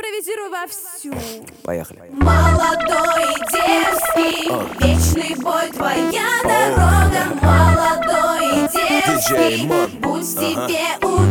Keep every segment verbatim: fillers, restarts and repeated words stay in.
импровизирую вовсю. Поехали. Молодой и дерзкий, а. вечный бой твоя дорога. Молодой и дерзкий, будь в себе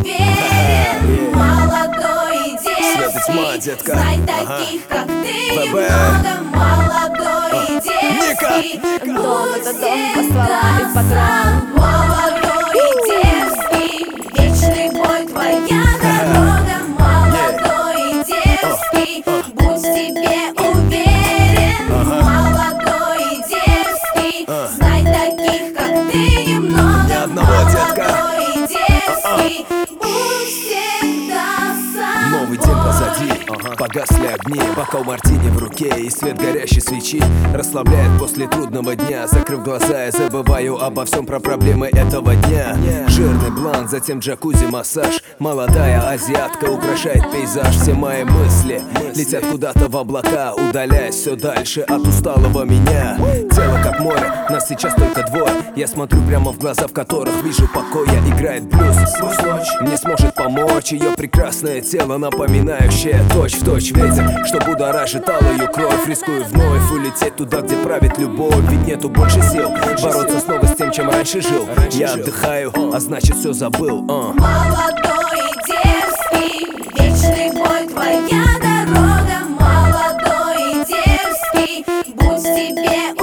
уверен. Молодой и дерзкий, знай таких, как ты, много. Молодой и дерзкий, будь всегда сам. Молодой и дерзкий, вечный бой твоя дорога. Молодой и дерзкий, будь в себе уверен. Молодой и дерзкий, знай таких, как ты, много. Молодой и дерзкий, будь всегда сам. Новый день позади, ага. Погасли огни, бокал мартини в руке и свет горящей свечи расслабляет после трудного дня. Закрыв глаза, я забываю обо всем про проблемы этого дня. Жирный блант, затем джакузи, массаж. Молодая азиатка украшает пейзаж. Все мои мысли летят куда-то в облака, удаляясь все дальше от усталого меня. Тело как море, нас сейчас только двое. Я смотрю прямо в глаза, в которых вижу покой. Играет блюз, не сможет помочь ее прекрасное тело, напоминающее точь в точь ветер, что будоражит алую кровь. Рискую вновь улететь туда, где правит любовь. Ведь нету больше сил бороться снова с тем, чем раньше жил. Я отдыхаю, а значит все забыл. uh. Молодой и дерзкий, вечный бой твоя дорога. Молодой и дерзкий, будь в себе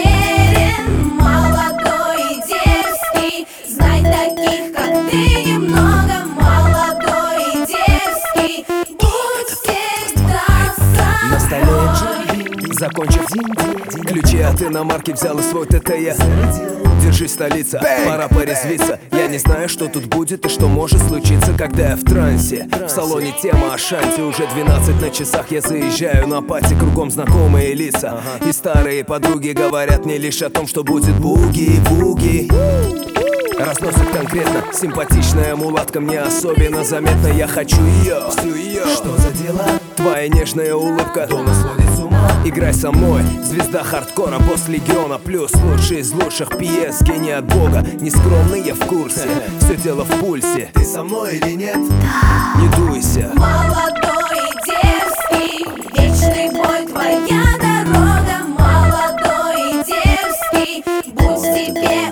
уверен. Молодой и дерзкий, знай таких, как ты, много. Молодой и дерзкий, будь всегда сам. На столе, закончив ключи от иномарки, взял и свой ТТ я держись, столица, пора порезвиться. Я не знаю, что тут будет и что может случиться, когда я в трансе. В салоне тема Ашанти, уже двенадцать на часах. Я заезжаю на пати, кругом знакомые лица. И старые подруги говорят мне лишь о том, что будет буги-буги. Разносит конкретно, симпатичная мулатка, мне особенно заметно. Я хочу ее, всю ее. Что за дела? Твоя нежная улыбка дома сводит с ума. Играй со мной, звезда хардкора, босс легиона плюс. Лучший из лучших пьес, гений от бога. Нескромный я в курсе, все дело в пульсе. Ты со мной или нет? Да. Не дуйся. Молодой и дерзкий, вечный бой твоя дорога. Молодой и дерзкий, будь в себе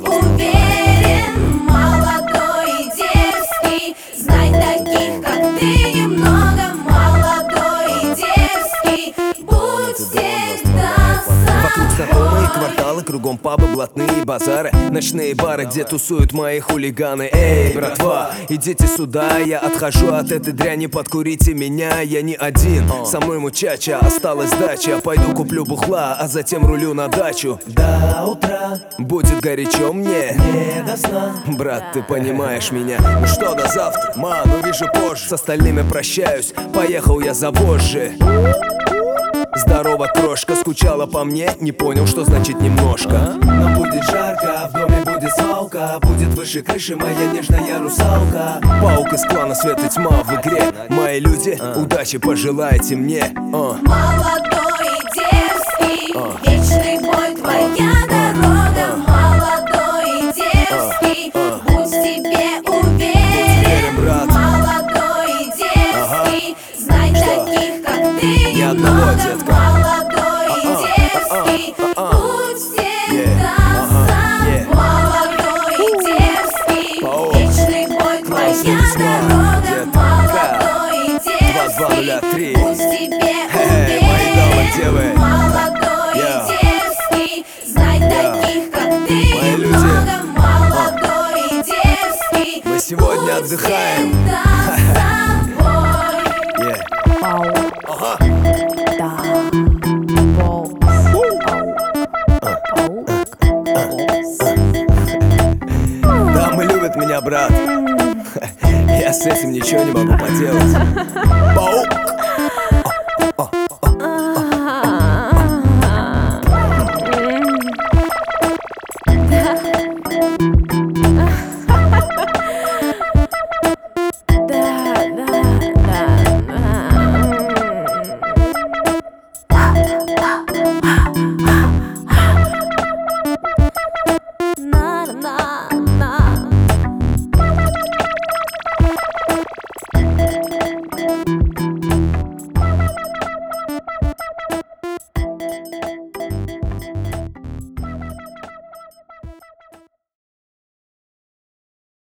уверен. Молодой и дерзкий, знай таких, как ты, много. Молодой и дерзкий, будь всегда сам. Вокруг знакомые кварталы, кругом пабы, блатные базары, ночные бары, где тусуют мои хулиганы. Эй, братва, идите сюда, я отхожу от этой дряни, подкурите меня. Я не один, со мной мучача, осталась дача. Пойду куплю бухла, а затем рулю на дачу. До утра будет горячо мне, не до сна. Брат, ты понимаешь меня. Ну что, до завтра, ман, увижу позже. С остальными прощаюсь, поехал я за вожжи. Здорово, крошка, скучала по мне, не понял, что значит немножко. Но будет жарко, в доме будет свалка, будет выше крыши моя нежная русалка. Паук из клана свет и тьма в игре. Мои люди, удачи пожелайте мне. uh. Молодой и дерзкий, вечный бой твоя дорога. Молодой и дерзкий, будь в себе уверен. Молодой и дерзкий, знай таких, как ты, много. Молодой и дерзкий, будь всегда сам. Молодой и дерзкий, вечный бой твоя дорога. Молодой и дерзкий, будь в себе уверен. Молодой и дерзкий, знай таких, как ты, много. Молодой и дерзкий, мы сегодня отдыхаем. Ага. Да. Паук. Дамы любят меня, брат. Я с этим ничего не могу поделать.